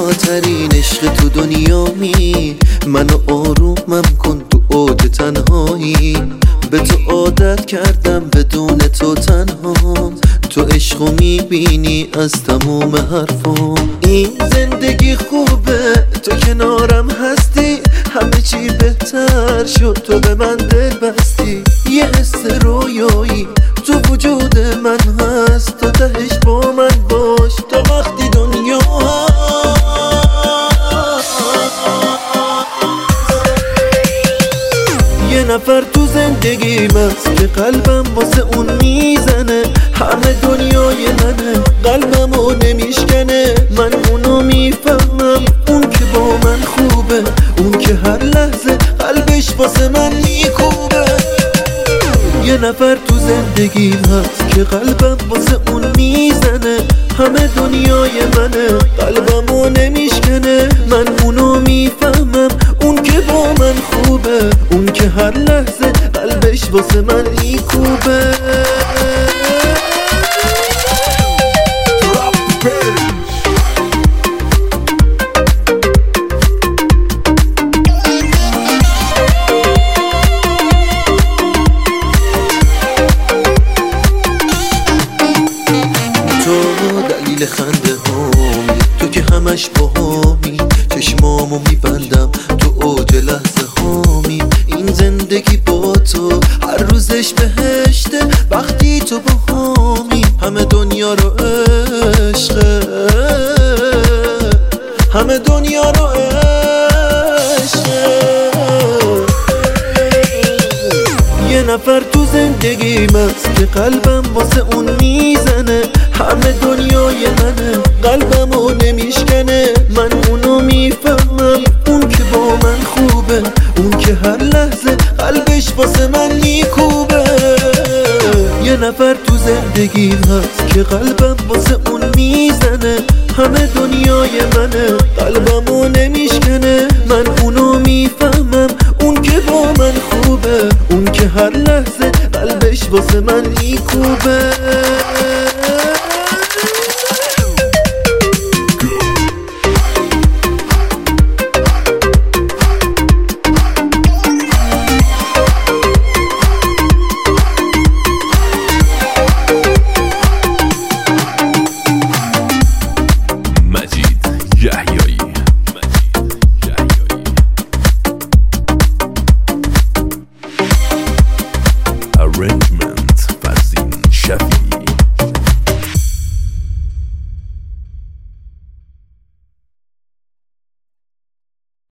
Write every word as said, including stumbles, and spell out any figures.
زیباترین عشق تو دنیایی، منو آرومم کن تو اوج تنهایی. به تو عادت کردم بدون تو تنهام، تو عشقو میبینی از تموم حرفام. این زندگی خوبه تو کنارم هستی، همه چی بهتر شد تو به من دل بستی. یه حس رویایی تو وجود من هست، تو تهش با من باش تا وقتی دنیا هست. یه نفر تو زندگیم هست که قلبم واسه اون میزنه، همه دنیای منه قلبمو نمیشکنه. من اونو میفهمم، اون که با من خوبه، اون که هر لحظه قلبش واسه من میکوبه. یه نفر تو زندگیم هست که قلبم واسه اون میزنه، همه دنیای منه قلبمو نمیشکنه. من اونو میفهمم، اون که با من خوبه، اون که هر لحظه قلبش واسه من میکوبه. دلیل خنده هامی، تو که همش باهامی، چشمامو میبندم تو اوج لحظه هامی. این زندگی با تو هر روزش بهشته، وقتی تو باهامی. همه دنیا رو عشقه، همه دنیا رو عشقه. یه نفر تو زندگیم هست که قلبم واسه اون میزنه، همه دنیای منه قلبمو نمیشکنه. من اونو میفهمم، اون که با من خوبه، اون که هر لحظه قلبش واسه من میکوبه. یه نفر تو زندگیم هست که قلبم واسه اون میزنه، همه دنیای منه قلبمو نمیشکنه. من اونو میفهمم، اون که با من خوبه، اون که هر لحظه قلبش واسه من میکوبه.